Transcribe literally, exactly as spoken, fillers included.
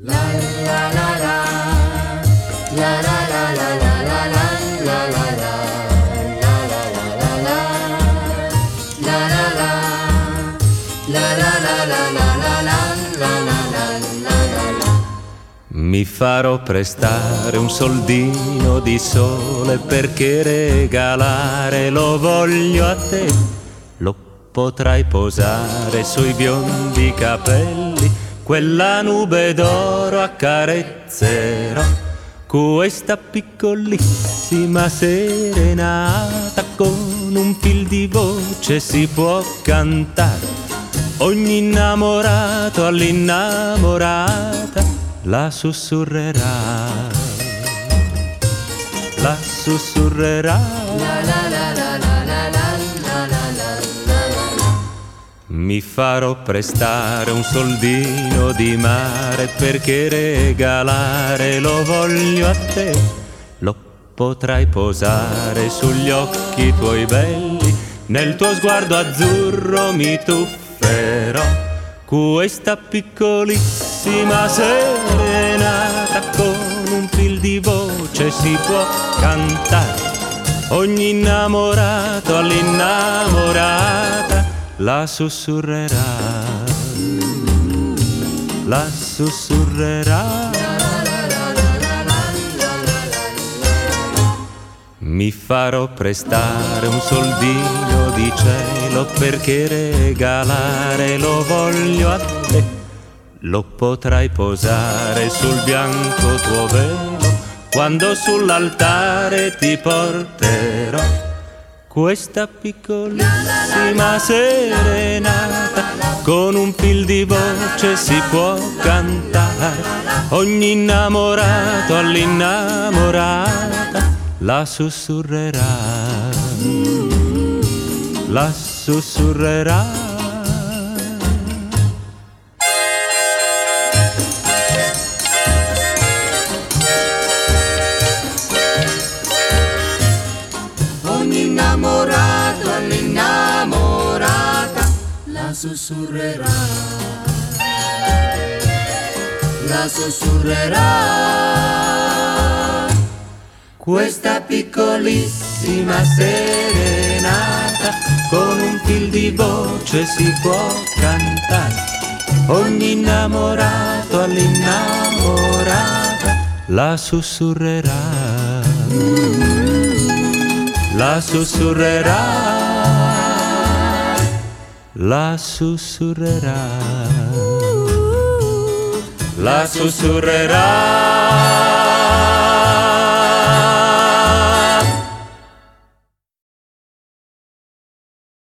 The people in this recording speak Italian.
Mi farò prestare un soldino di sole perché regalare lo voglio a te. Lo potrai posare sui biondi capelli, quella nube d'oro accarezzerò. Questa piccolissima serenata con un fil di voce si può cantare. Ogni innamorato all'innamorata la sussurrerà, la sussurrerà. Mi farò prestare un soldino di mare perché regalare lo voglio a te. Lo potrai posare sugli occhi tuoi belli, nel tuo sguardo azzurro mi tufferò. Questa piccolissima serenata con un fil di voce si può cantare. Ogni innamorato all'innamorata la sussurrerà, la sussurrerà. Mi farò prestare un soldino di cielo perché regalare lo voglio a te. Lo potrai posare sul bianco tuo velo quando sull'altare ti porterò. Questa piccolissima serenata con un fil di voce si può cantare. Ogni innamorato all'innamorata la sussurrerà, la sussurrerà. Ogni innamorato all'innamorata la sussurrerà, la sussurrerà. Questa piccolissima serenata con un fil di voce si può cantare. Ogni innamorato all'innamorata la sussurrerà, la sussurrerà, la sussurrerà, la sussurrerà.